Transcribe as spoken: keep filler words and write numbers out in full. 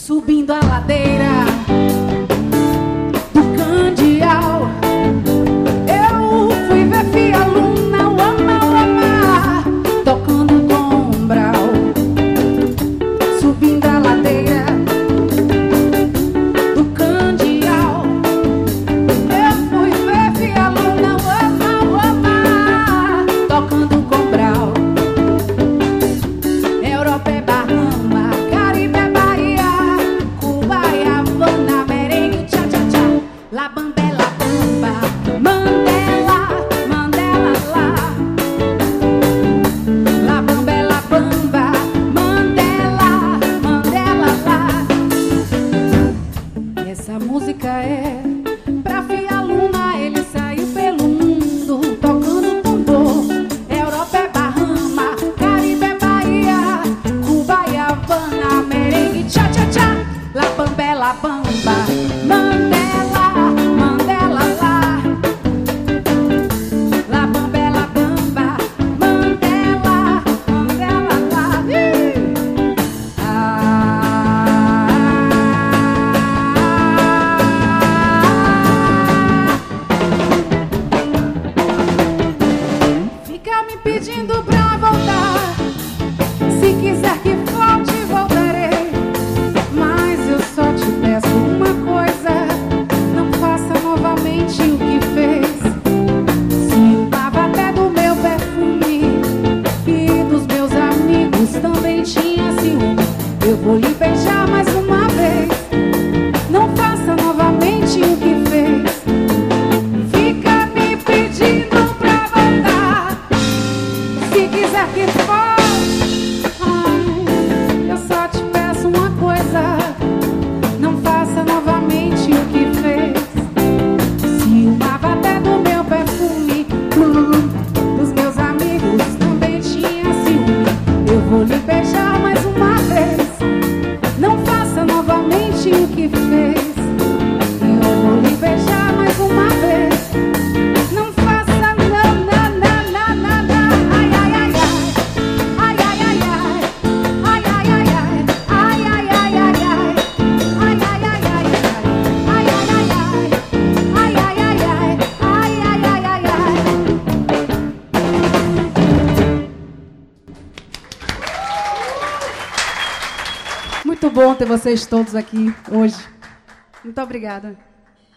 subindo a ladeira do Candial. Eu fui ver Fia Luna, uama, uama, tocando Tom Brau, subindo a ladeira do Candial. Eu fui ver Fia Luna, uama, uama, tocando Tom Brau. Europa é Bahama, Caribe é Bahia, Cuba é Havana, merengue, tchá, tchá, tchá. La Bamba é La Bamba, Mandela, Mandela lá. La Bamba é La Bamba, Mandela, Mandela lá. E essa música é pra Fia Luna, ele saiu pelo mundo tocando tambor. Europa é Bahama, Caribe é Bahia, Cuba e Havana, merengue, tchá, tchá, tchá. La Bamba é La Bamba, Mandela, Mandela lá. La Bamba é La Bamba, Mandela, Mandela lá. Ih! Ah, fica me pedindo pra voltar. Se quiser que volte, voltarei. Mas eu só te peço uma coisa: não faça novamente o que fez. Ciúmava até do meu perfume e dos meus amigos também tinha ciúme. Eu vou lhe beijar mais uma vez. Não faça novamente o que fez. Fica me pedindo pra voltar. Se quiser que volte, ai, eu só te peço uma coisa: não faça novamente o que fez. Ciúmava até do meu perfume, hum, dos meus amigos também tinha ciúme. Eu vou lhe beijar mais uma vez. Não faça novamente o que fez. Eu vou lhe beijar mais uma vez. Não faça não, não, não, não, não, não. Ai, ai, ai, ai. Ai, ai, ai, ai. Ai, ai, ai, ai. Ai, ai, ai, ai, ai. Ai, ai, ai, ai, ai. Ai, ai, ai, ai. Ai, ai, ai, ai. Ai, ai, ai, ai, ai. Muito bom ter vocês todos aqui hoje. Muito obrigada.